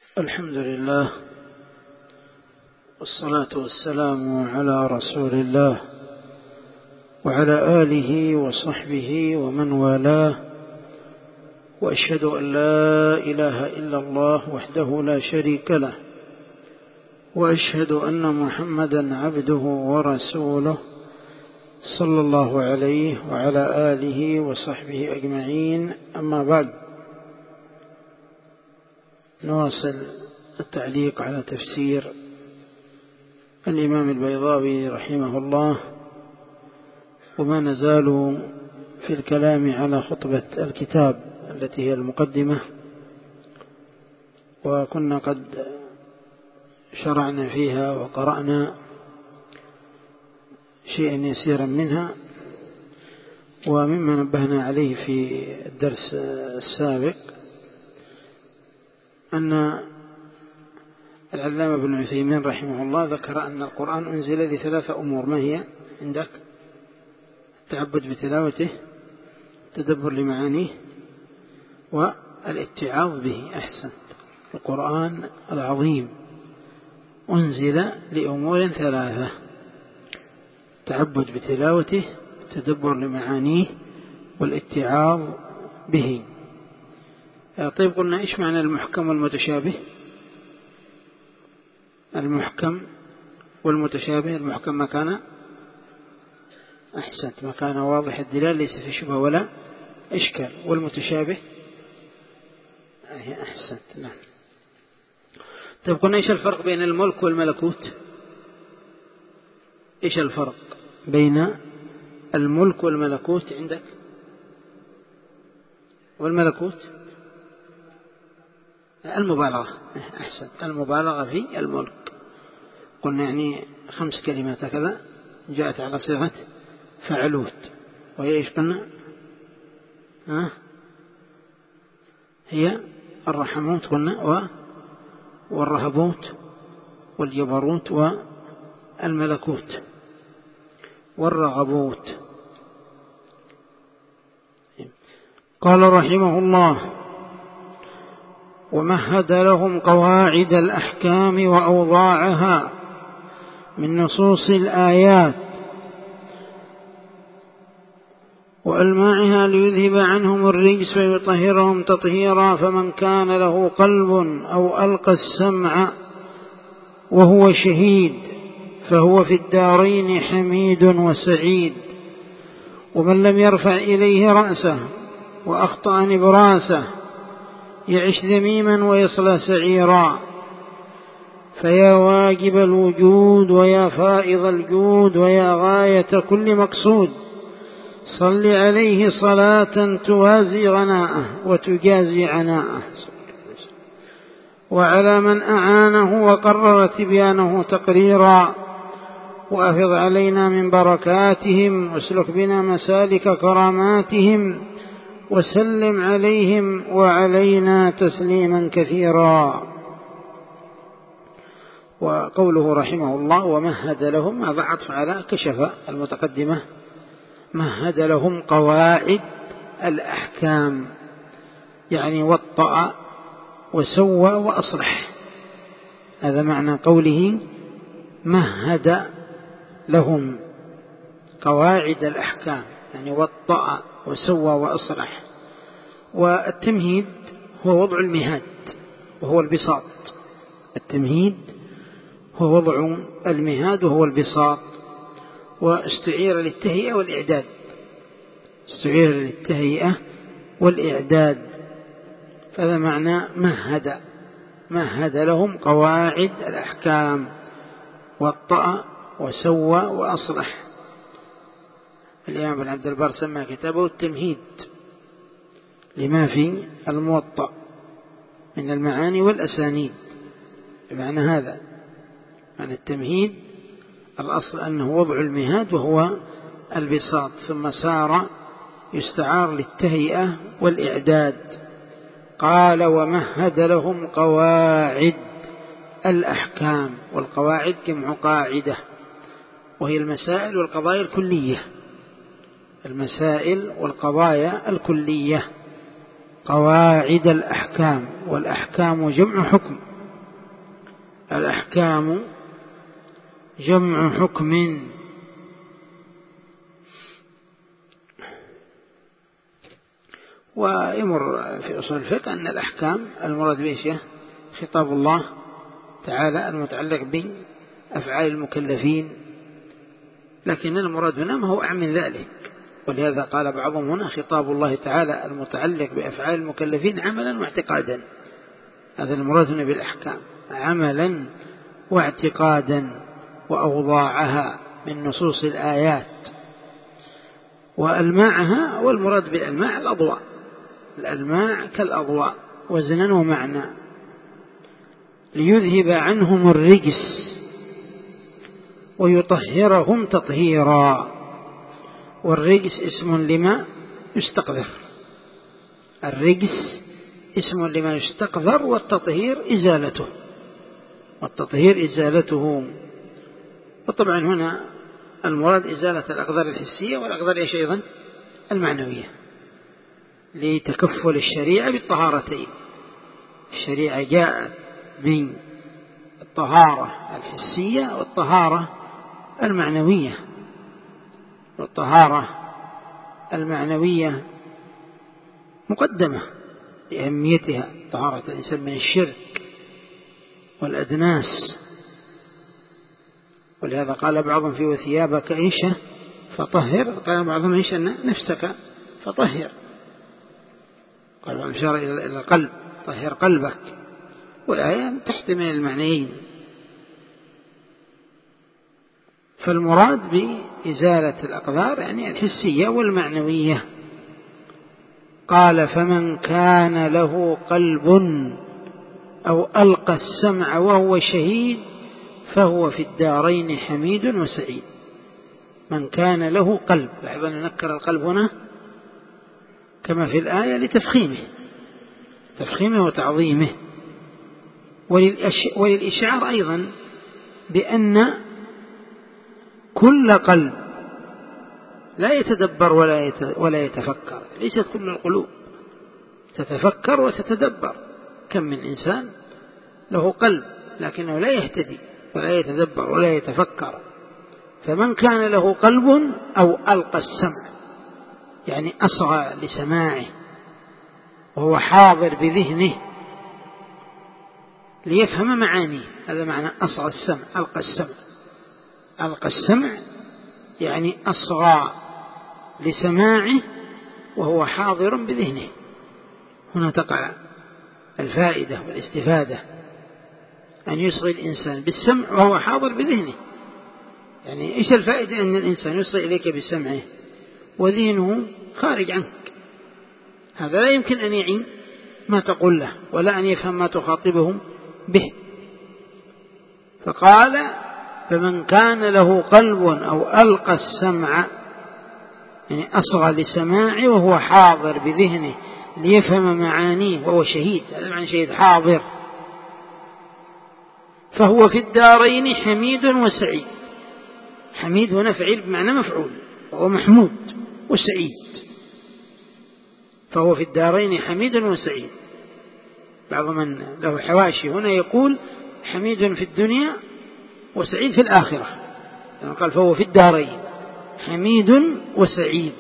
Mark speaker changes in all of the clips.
Speaker 1: الحمد لله والصلاة والسلام على رسول الله وعلى آله وصحبه ومن والاه، وأشهد أن لا إله إلا الله وحده لا شريك له، وأشهد أن محمدا عبده ورسوله صلى الله عليه وعلى آله وصحبه أجمعين. أما بعد، نواصل التعليق على تفسير الإمام البيضاوي رحمه الله، وما نزال في الكلام على خطبة الكتاب التي هي المقدمة، وكنا قد شرعنا فيها وقرأنا شيئا يسيرا منها. ومما نبهنا عليه في الدرس السابق أن العلامة ابن عثيمين رحمه الله ذكر أن القرآن أنزل لثلاث أمور. ما هي عندك؟ التعبد بتلاوته، التدبر لمعانيه، والاتعاظ به. أحسنت. القرآن العظيم أنزل لأمور ثلاثة: التعبد بتلاوته، التدبر لمعانيه، والاتعاظ به. طيب، قلنا إيش معنى المحكم والمتشابه؟ المحكم والمتشابه: المحكم ما كان أحسنت، ما كان واضح الدلالة ليس في شبهة ولا إشكال. والمتشابه أحسنت، نعم. طيب، قلنا إيش الفرق بين الملك والملكوت؟ إيش الفرق بين الملك والملكوت عندك؟ والملكوت المبالغة. أحسنت، المبالغة في الملك. قلنا يعني 5 كلمات هكذا جاءت على صيغة فعلوت، وهي إيش قلنا؟ هي الرحموت قلنا، والرهبوت والجبروت والملكوت والرغبوت. قال رحمه الله: ومهد لهم قواعد الأحكام وأوضاعها من نصوص الآيات وألماعها ليذهب عنهم الرجس ويطهرهم تطهيرا. فمن كان له قلب أو ألقى السمع وهو شهيد فهو في الدارين حميد وسعيد. ومن لم يرفع إليه رأسه وأخطأ نبراسه يعش ذميما ويصلى سعيرا. فيا واجب الوجود ويا فائض الجود ويا غاية كل مقصود، صل عليه صلاة توازي غناءه وتجازي عناءه. وعلى من أعانه وقرر تبيانه تقريرا، وأفض علينا من بركاتهم واسلك بنا مسالك كراماتهم، وسلم عليهم وعلينا تسليما كثيرا. وقوله رحمه الله: ومهد لهم، هذا عطف على كشف المتقدمة. مهد لهم قواعد الأحكام، يعني وطأ وسوى وأصلح. هذا معنى قوله مهد لهم قواعد الأحكام، يعني وطأ وسوى وأصلح. والتمهيد هو وضع المهاد وهو البساط. التمهيد هو وضع المهاد وهو البساط، واستعير للتهيئة والإعداد. استعير للتهيئة والإعداد، فهذا معنى مهد. مهد لهم قواعد الأحكام، وطأ وسوى وأصلح. الإمام بن عبد البر سمى كتابه التمهيد لما في الموطأ من المعاني والأسانيد. بمعنى هذا، عن التمهيد الأصل أنه وضع المهاد وهو البساط، ثم سار يستعار للتهيئة والإعداد. قال: ومهد لهم قواعد الأحكام. والقواعد جمع قاعدة، وهي المسائل والقضايا الكلية. المسائل والقضايا الكلية قواعد الأحكام. والأحكام جمع حكم، الأحكام جمع حكم، ويمر في أصول الفقه أن الأحكام المراد به خطاب الله تعالى المتعلق بأفعال المكلفين، لكن المراد هنا ما هو أعم من ذلك، ولهذا قال بعضهم هنا خطاب الله تعالى المتعلق بأفعال المكلفين عملا واعتقادا. هذا المراد هنا بالأحكام، عملا واعتقادا وأوضاعها من نصوص الآيات وألماعها. والمراد بالألماع الأضواء، الألماع كالأضواء وزنا ومعنى، ليذهب عنهم الرجس ويطهرهم تطهيرا. والرجس اسم لما يستقذر، الرجس اسم لما يستقذر، والتطهير إزالته، والتطهير إزالته. وطبعا هنا المراد إزالة الأقدار الحسية والأقدار إيش أيضا المعنوية، لتكفل الشريعة بالطهارتين. الشريعة جاءت بالطهارة الحسية والطهارة المعنوية، والطهارة المعنوية مقدمة لأهميتها، طهارة الإنسان من الشرك والأدناس. ولهذا قال بعضهم في وثيابك إيش فطهر، قال بعضهم إيش نفسك فطهر، قال بعضهم أشار إلى القلب، طهر قلبك. والآية تحتمل المعنيين. فالمراد بإزالة الأقدار يعني الحسية والمعنوية. قال فمن كان له قلب أو ألقى السمع وهو شهيد فهو في الدارين حميد وسعيد. من كان له قلب، لاحظ أن نذكر القلب هنا كما في الآية لتفخيمه وتعظيمه، وللإشعار أيضا بأن كل قلب لا يتدبر ولا يتفكر، ليست كل القلوب تتفكر وتتدبر. كم من إنسان له قلب لكنه لا يهتدي ولا يتدبر ولا يتفكر. فمن كان له قلب أو ألقى السمع يعني أصغى لسماعه وهو حاضر بذهنه ليفهم معانيه، هذا معنى أصغى السمع، ألقى السمع. ألقى السمع يعني أصغى لسماعه وهو حاضر بذهنه. هنا تقع الفائدة والاستفادة، أن يصغي الإنسان بالسمع وهو حاضر بذهنه. يعني إيش الفائدة أن الإنسان يصغي إليك بسمعه وذهنه خارج عنك؟ هذا لا يمكن أن يعين ما تقول له ولا أن يفهم ما تخاطبهم به. فقال فمن كان له قلب أو ألقى السمع يعني أصغى لسماعه وهو حاضر بذهنه ليفهم معانيه وهو شهيد، هذا معنى شهيد حاضر، فهو في الدارين حميد وسعيد. حميد هنا فعيل بمعنى مفعول، وهو محمود وسعيد. فهو في الدارين حميد وسعيد. بعض من له حواشي هنا يقول حميد في الدنيا وسعيد في الآخرة، يعني قال فهو في الدارين حميد وسعيد.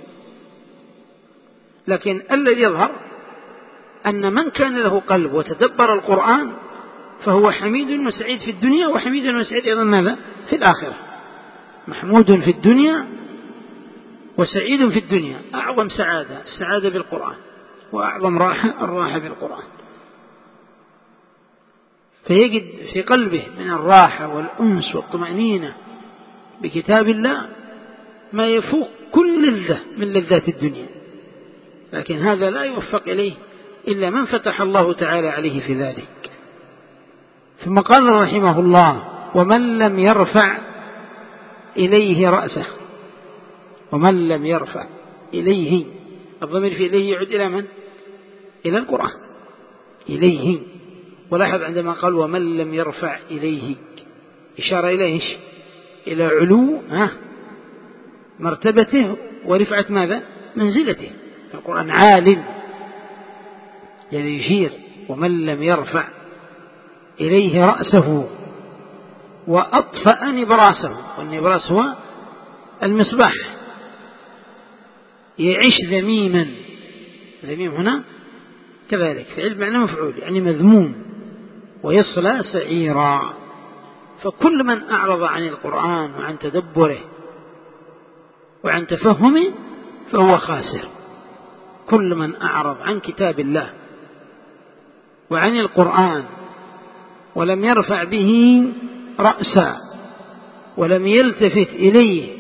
Speaker 1: لكن الذي يظهر أن من كان له قلب وتدبر القرآن فهو حميد وسعيد في الدنيا، وحميد وسعيد أيضا ماذا في الآخرة. محمود في الدنيا وسعيد في الدنيا. أعظم سعادة السعادة بالقرآن، وأعظم راحة الراحة بالقرآن. فيجد في قلبه من الراحة والأنس والطمأنينة بكتاب الله ما يفوق كل لذة من لذات الدنيا. لكن هذا لا يوفق إليه إلا من فتح الله تعالى عليه في ذلك. ثم قال رحمه الله ومن لم يرفع إليه رأسه. ومن لم يرفع إليه، الضمير في إليه يعود إلى من؟ إلى القرآن، إليه. ولاحظ عندما قال ومن لم يرفع إليه إشارة إليه إلى علو مرتبته ورفعة ماذا؟ منزلته. القرآن عال، يعني يشير ومن لم يرفع إليه رأسه وأطفأ نبراسه، والنبراس هو المصباح. يعيش ذميما، ذميم هنا كذلك فعل معنى مفعول يعني مذموم، ويصلى سعيرا. فكل من أعرض عن القرآن وعن تدبره وعن تفهمه فهو خاسر. كل من أعرض عن كتاب الله وعن القرآن ولم يرفع به رأسا ولم يلتفت إليه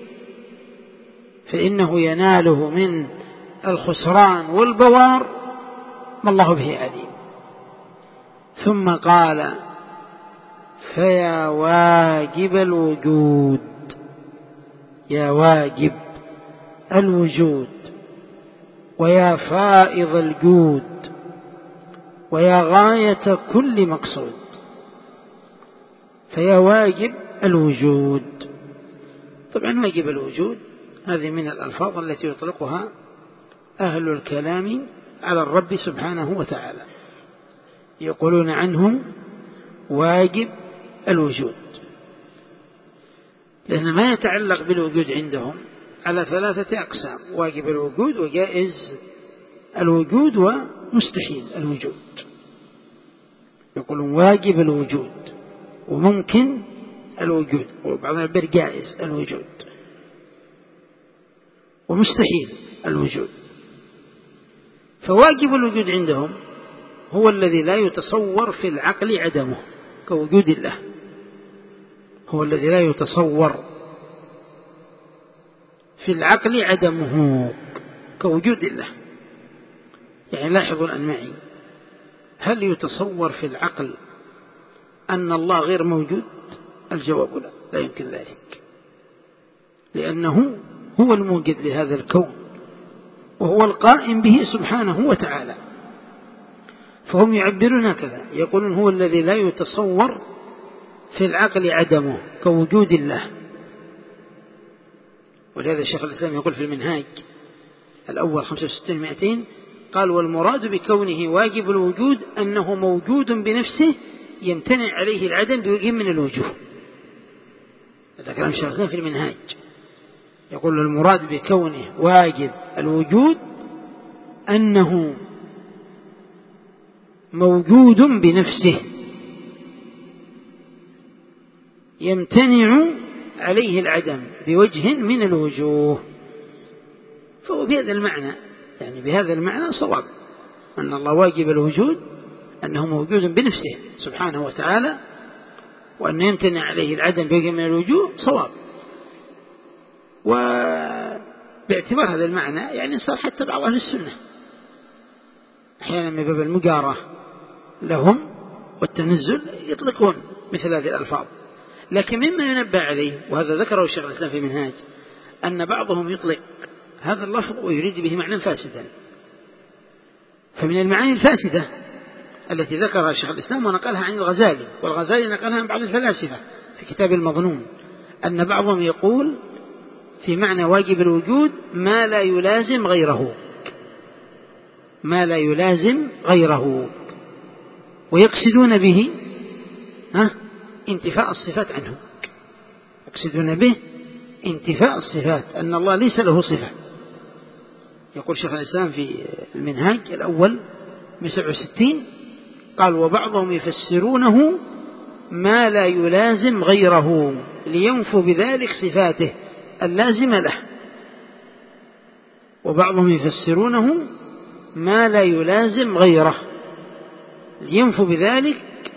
Speaker 1: فإنه يناله من الخسران والبوار ما الله به عليم. ثم قال: فيا واجب الوجود، يا واجب الوجود، ويا فائض الجود، ويا غاية كل مقصود. فيا واجب الوجود. طبعا واجب الوجود هذه من الألفاظ التي يطلقها أهل الكلام على الرب سبحانه وتعالى، يقولون عنه واجب الوجود، لأن ما يتعلق بالوجود عندهم على 3 أقسام: واجب الوجود، وجائز الوجود، ومستحيل الوجود. يقولون واجب الوجود وممكن الوجود، وبعض العبر جائز الوجود ومستحيل الوجود. فواجب الوجود عندهم هو الذي لا يتصور في العقل عدمه كوجود الله، هو الذي لا يتصور في العقل عدمه كوجود الله. يعني لاحظوا الآن معي، هل يتصور في العقل أن الله غير موجود؟ الجواب لا، لا يمكن ذلك، لأنه هو الموجد لهذا الكون وهو القائم به سبحانه وتعالى. فهم يعبرون كذا، يقولون هو الذي لا يتصور في العقل عدمه كوجود الله. ولهذا شيخ الإسلام يقول في المنهاج الأول 65-200 قال: والمراد بكونه واجب الوجود أنه موجود بنفسه يمتنع عليه العدم بوجه من الوجوه. هذا كلام شيخ الإسلام في المنهاج، يقول المراد بكونه واجب الوجود أنه موجود بنفسه يمتنع عليه العدم بوجه من الوجوه. فهو بهذا المعنى، يعني بهذا المعنى صواب، أن الله واجب الوجود أنه موجود بنفسه سبحانه وتعالى، وأن يمتنع عليه العدم بوجه من الوجوه صواب. وباعتبار هذا المعنى يعني صار حتى بعض أهل السنة أحيانا من باب المجارة لهم والتنزل يطلقون مثل هذه الألفاظ. لكن مما ينبه عليه، وهذا ذكره الشيخ الإسلام في منهاج، أن بعضهم يطلق هذا اللفظ ويريد به معنى فاسدا. فمن المعاني الفاسدة التي ذكرها الشيخ الإسلام ونقلها عن الغزالي، والغزالي نقلها عن بعض الفلاسفة في كتاب المظنون، أن بعضهم يقول في معنى واجب الوجود ما لا يلازم غيره، ما لا يلازم غيره، ويقصدون به انتفاء الصفات عنه، يقصدون به انتفاء الصفات، أن الله ليس له صفة. يقول شيخ الإسلام في المنهاج الأول 67 قال: وبعضهم يفسرونه ما لا يلازم غيره لينفوا بذلك صفاته اللازمة له. وبعضهم يفسرونه ما لا يلازم غيره لينفوا بذلك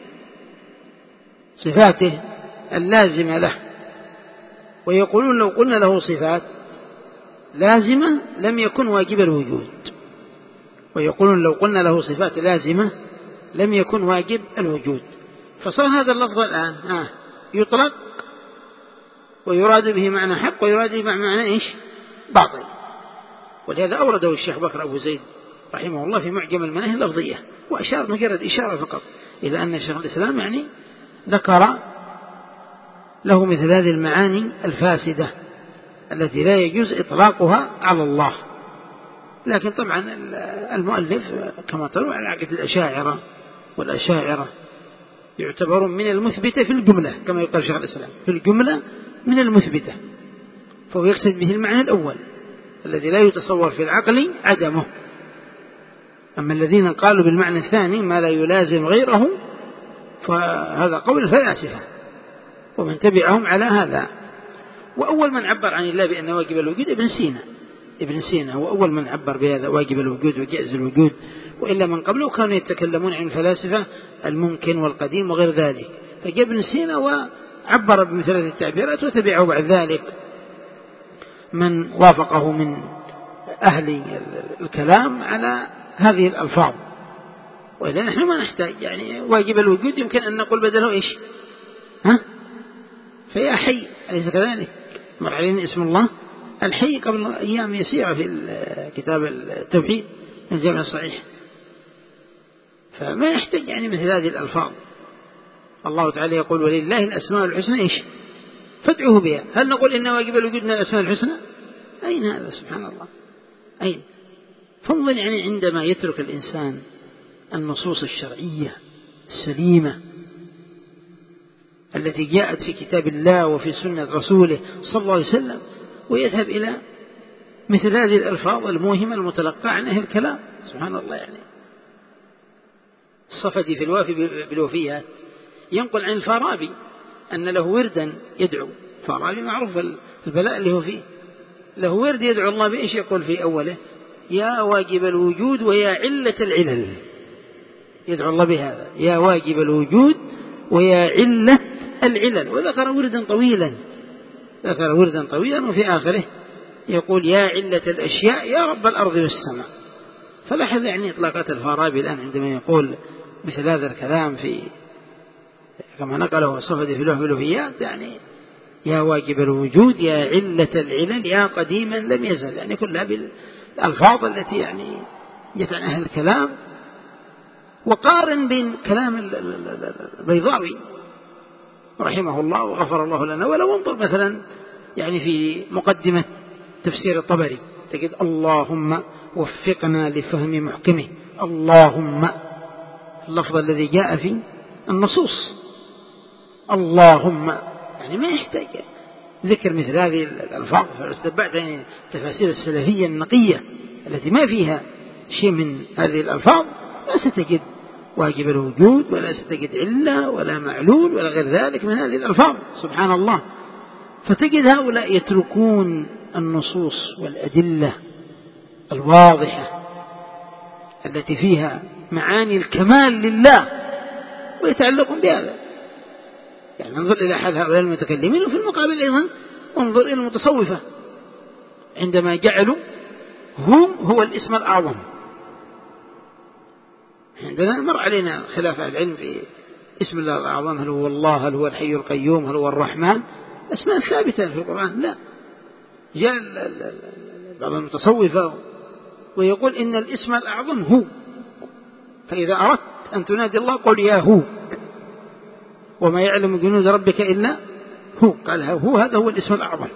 Speaker 1: صفاته اللازمة له، ويقولون لو قلنا له صفات لازمة لم يكن واجب الوجود، ويقولون لو قلنا له صفات لازمة لم يكن واجب الوجود. فصار هذا اللفظ الآن يطلق ويراد به معنى حق ويراد به معنى باطل. ولهذا أورده الشيخ بكر أبو زيد رحمه الله في معجم المناهي اللفظية، وأشار مجرد إشارة فقط إلى أن شيخ الإسلام يعني ذكر له مثل هذه المعاني الفاسدة التي لا يجوز إطلاقها على الله. لكن طبعا المؤلف كما ترون على عقيدة الأشاعرة والأشاعرة يعتبرون من المثبتة في الجملة كما يقال شيخ الإسلام، في الجملة من المثبتة، فهو يقصد به المعنى الأول الذي لا يتصور في العقل عدمه. أما الذين قالوا بالمعنى الثاني ما لا يلازم غيره فهذا قول الفلاسفة ومن تبعهم على هذا. وأول من عبر عن الله بأنه واجب الوجود ابن سينا هو أول من عبر بهذا واجب الوجود وجائز الوجود، وإلا من قبله كانوا يتكلمون عن الفلاسفة الممكن والقديم وغير ذلك، فجاء ابن سينا وعبر بمثل هذه التعبيرات وتبعه بعد ذلك من وافقه من أهل الكلام على هذه الألفاظ. وإذا نحن ما نحتاج يعني واجب الوجود يمكن أن نقول بدله إيش؟ فيا حي، أليس كذلك؟ مر علينا اسم الله الحي قبل أيام يسيرة في كتاب التوحيد من الجامع الصحيح، فما يحتاج يعني مثل هذه الألفاظ. الله تعالى يقول ولله الأسماء الحسنى إيش؟ فادعوه بها. هل نقول إن واجب الوجود من الأسماء الحسنى؟ أين هذا سبحان الله؟ أين؟ فانظر يعني عندما يترك الإنسان النصوص الشرعية السليمة التي جاءت في كتاب الله وفي سنة رسوله صلى الله عليه وسلم ويذهب إلى مثل هذه الألفاظ الموهمة المتلقى عن أهل الكلام، سبحان الله. يعني الصفدي في الوافي بالوفيات ينقل عن الفارابي أن له وردا يدعو، فارابي معروف البلاء اللي هو فيه، له ورد يدعو الله بإيش؟ يقول في أوله يا واجب الوجود ويا علة العلل، يدعو الله بهذا يا واجب الوجود ويا علة العلل، وذكر وردا طويلا وفي آخره يقول يا علة الأشياء يا رب الأرض والسماء. فلاحظ يعني إطلاقات الفارابي الآن عندما يقول مثل هذا الكلام في كما نقله الصفدي في الوفيات، يعني يا واجب الوجود يا علة العلل يا قديما لم يزل، يعني كلها بالألفاظ التي يعني جت عن أهل الكلام. وقارن بين كلام البيضاوي رحمه الله وغفر الله لنا، ولو انظر مثلا يعني في مقدمة تفسير الطبري تجد اللهم وفقنا لفهم محكمه، اللهم اللفظ الذي جاء في النصوص اللهم، يعني ما يحتاج ذكر مثل هذه الألفاظ. فاستتبعت يعني التفاسير السلفية النقية التي ما فيها شيء من هذه الألفاظ ما ستجد واجب الوجود ولا ستجد علة ولا معلول ولا غير ذلك من هذه الألفاظ، سبحان الله. فتجد هؤلاء يتركون النصوص والأدلة الواضحة التي فيها معاني الكمال لله ويتعلقون بهذا. يعني انظر إلى حال هؤلاء المتكلمين، وفي المقابل أيضا انظر إلى المتصوفة عندما جعلوا هو الاسم الأعظم. عندنا مر علينا خلاف العلم في اسم الله الأعظم، هل هو الله، هل هو الحي القيوم، هل هو الرحمن، أسماء ثابتة في القرآن. لا، جاء بعض المتصوفة ويقول إن الاسم الأعظم هو، فإذا أردت أن تنادي الله قل يا هو، وما يعلم جنود ربك إلا هو، قال هو هذا هو الاسم الأعظم.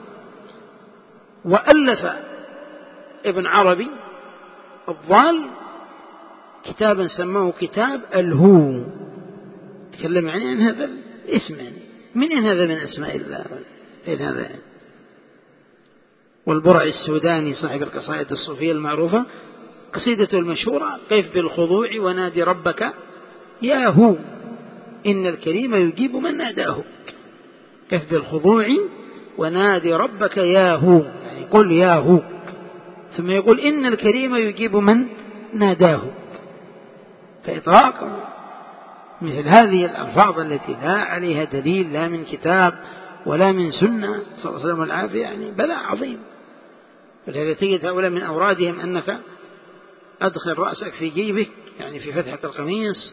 Speaker 1: وألف ابن عربي الضال كتابا سماه كتاب الهو، تكلم عن هذا الاسم، يعني من هذا من أسماء الله هذا يعني. والبرعي السوداني صاحب القصائد الصوفية المعروفة قصيدته المشهورة كيف بالخضوع ونادي ربك يا هو إن الكريم يجيب من ناداه، كيف بالخضوع ونادي ربك يا هو، يعني قل يا هو، ثم يقول إن الكريم يجيب من ناداه. فإطلاق مثل هذه الألفاظ التي لا عليها دليل لا من كتاب ولا من سنة صلى الله عليه وسلم والعافية يعني بلاء عظيم. ولهذا تجد هؤلاء من أورادهم أنك أدخل رأسك في جيبك يعني في فتحة القميص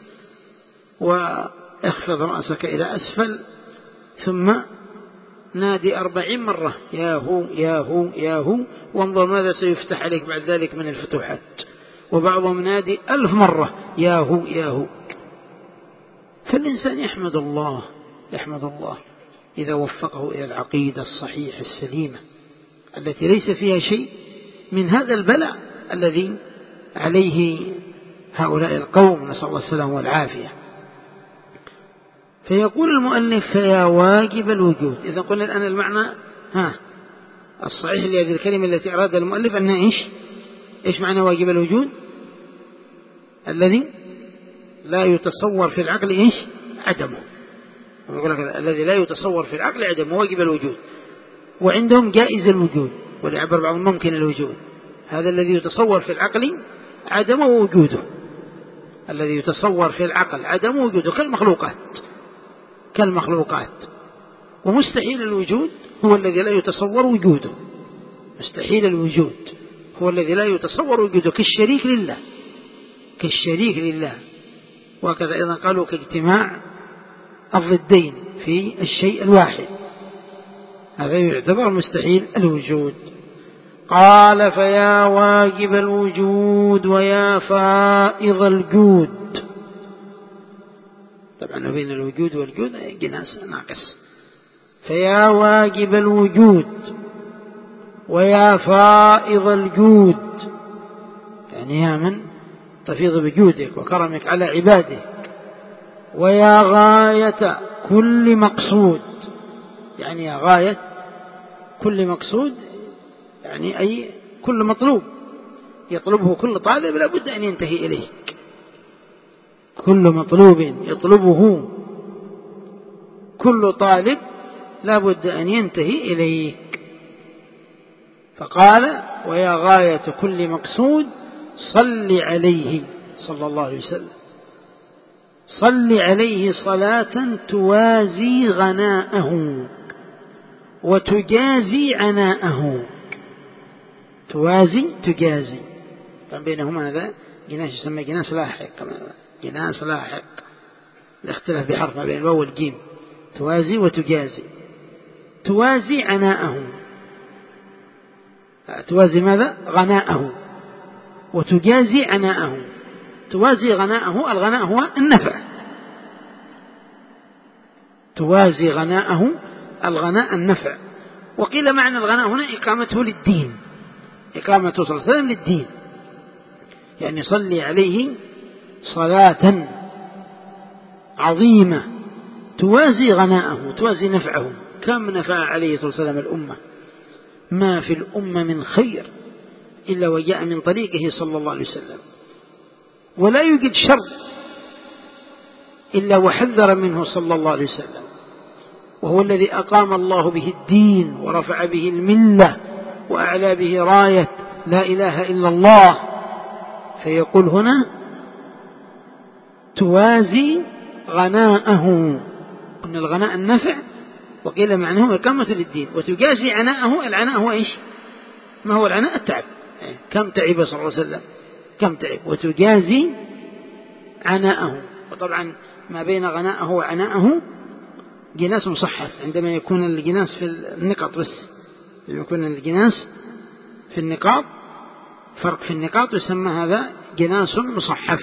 Speaker 1: واخفض رأسك إلى أسفل ثم نادي 40 مرة يا هو يا هو يا هو، وانظر ماذا سيفتح عليك بعد ذلك من الفتوحات. وبعضهم نادي 1000 مرة يا هو يا هو. فالإنسان يحمد الله إذا وفقه إلى العقيدة الصحيحة السليمة التي ليس فيها شيء من هذا البلاء الذي عليه هؤلاء القوم، نسأل الله السلامة والعافية. فيقول المؤلف فيا واجب الوجود. إذا قلنا الآن المعنى الصحيح لهذه الكلمة التي أراد المؤلف أنها إيش معنى واجب الوجود؟ الذي لا يتصور في العقل عدمه. يقول لك الذي لا يتصور في العقل عدمه واجب الوجود. وعندهم جائز الوجود، وليعبر بعضهم ممكن الوجود. هذا الذي يتصور في العقل عدمه ووجوده، الذي يتصور في العقل عدمه ووجوده كالمخلوقات. ومستحيل الوجود هو الذي لا يتصور وجوده. مستحيل الوجود هو الذي لا يتصور وجوده، كالشريك لله. وكذا أيضا قالوا كاجتماع الضدين في الشيء الواحد، هذا يعتبر مستحيل الوجود. قال فيا واجب الوجود ويا فائض الجود. طبعا بين الوجود والجود جناس ناقص. فيا واجب الوجود ويا فائض الجود، يعني يا من تفيض بجودك وكرمك على عبادك. ويا غاية كل مقصود، يعني يا غاية كل مقصود، يعني أي كل مطلوب يطلبه كل طالب لا بد أن ينتهي إليه. كل مطلوب يطلبه كل طالب لا بد أن ينتهي إليك. فقال ويا غاية كل مقصود صل عليه صلى الله عليه وسلم، صل عليه صلاة توازي غناءه وتجازي عناءه. توازي تجازي، كان بينهما هذا جناس يسمى جناس لاحق، جناس لاحق الاختلاف بحرف ما بين الواو والجيم. توازي وتجازي. توازي عناءه، توازي ماذا؟ غناءه. وتجازي عناءه. توازي غناءه، الغناء هو النفع. توازي غناءه، الغناء النفع. وقيل معنى الغناء هنا إقامته للدين، إقامته صلى الله عليه وسلم للدين، يعني صلي عليه صلاة عظيمة توازي غناءه، توازي نفعه. كم نفع عليه الصلاة والسلام الأمة، ما في الأمة من خير إلا وجاء من طريقه صلى الله عليه وسلم، ولا يوجد شر إلا وحذر منه صلى الله عليه وسلم. وهو الذي أقام الله به الدين ورفع به الملة وأعلى به راية لا إله إلا الله. فيقول هنا توازي غناءه، أن الغناء النفع، وقيل معناه إقامة للدين. وتجازي عناءه، العناء هو إيش؟ ما هو العناء؟ التعب. كم تعب صلى الله عليه وسلم، كم تعب. وتجازي عناءه. وطبعا ما بين غناءه وعناءه جناس مصحف، عندما يكون الجناس في النقاط بس، يكون الجناس في النقاط، فرق في النقاط، يسمى هذا جناس مصحف.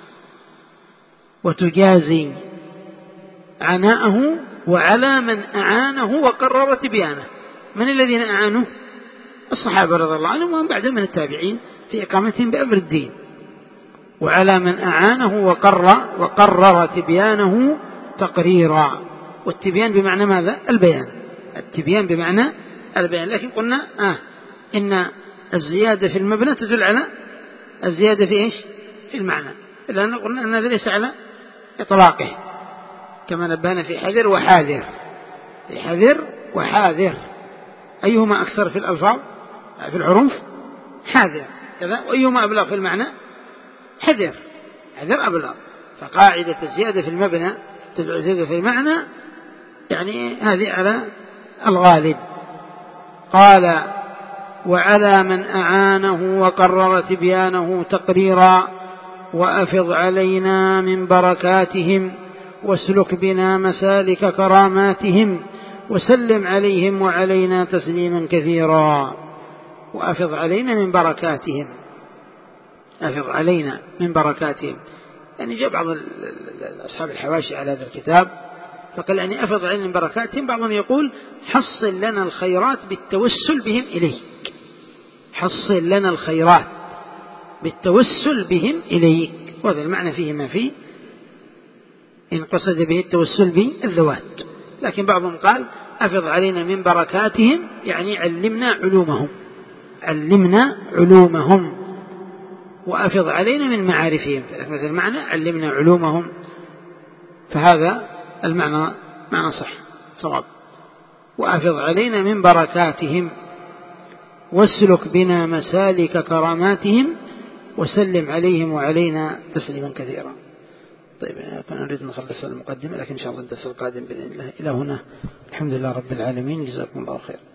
Speaker 1: وتجازي عناءه وعلى من أعانه وقرر تبيانه. من الذين أعانوا؟ الصحابة رضي الله عنهم ومن بعدهم من التابعين في إقامتهم بأمر الدين. وعلى من أعانه وقرر تبيانه تقريرا. والتبيان بمعنى ماذا؟ البيان. التبيان بمعنى البيان. لكن قلنا إن الزيادة في المبنى تدل على الزيادة في إيش؟ في المعنى. لأن قلنا أن هذا ليس على إطلاقه، كما نبهنا في حذر وحاذر. في حذر وحاذر، أيهما أكثر في الألفاظ في الحروف؟ حاذر كذا. وأيهما أبلغ في المعنى؟ حذر. حذر أبلغ. فقاعدة الزيادة في المبنى تدل الزيادة في المعنى، يعني هذه على الغالب. قال وعلى من أعانه وقرر تبيانه تقريرا وأفض علينا من بركاتهم واسلك بنا مسالك كراماتهم وسلم عليهم وعلينا تسليما كثيرا. وأفض علينا من بركاتهم، أفض علينا من بركاتهم. يعني جاء بعض أصحاب الحواشي على هذا الكتاب فقال يعني أفض علينا من بركاتهم. بعضهم يقول حصل لنا الخيرات بالتوسل بهم إليك، حصل لنا الخيرات بالتوسل بهم إليك. وهذا المعنى فيه ما فيه، إن قصد به التوسل بالذوات. لكن بعضهم قال أفض علينا من بركاتهم، يعني علمنا علومهم وأفض علينا من معارفهم، مثل المعنى علمنا علومهم، فهذا المعنى معنى صح صواب. وأفض علينا من بركاتهم واسلك بنا مسالك كراماتهم وسلم عليهم وعلينا تسليما كثيرا. طيب كنا نريد نخلص المقدمة، لكن إن شاء الله الدرس القادم بإذن الله. إلى هنا، الحمد لله رب العالمين، جزاكم الله خير.